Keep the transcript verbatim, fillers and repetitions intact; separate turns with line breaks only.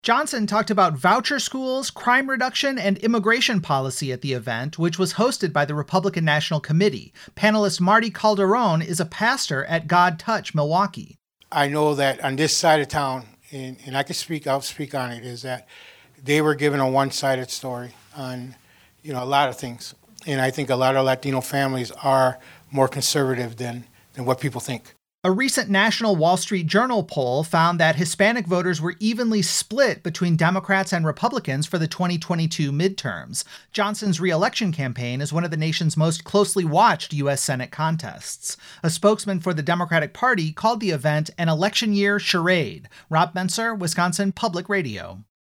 Johnson talked about voucher schools, crime reduction, and immigration policy at the event, which was hosted by the Republican National Committee. Panelist Marty Calderon is a pastor at God Touch Milwaukee.
I know that on this side of town, and, and I can speak, I'll speak on it, is that they were given a one-sided story on, you know, a lot of things. And I think a lot of Latino families are more conservative than, than what people think.
A recent National Wall Street Journal poll found that Hispanic voters were evenly split between Democrats and Republicans for the twenty twenty-two midterms. Johnson's re-election campaign is one of the nation's most closely watched U S Senate contests. A spokesman for the Democratic Party called the event an election year charade. Rob Menser, Wisconsin Public Radio.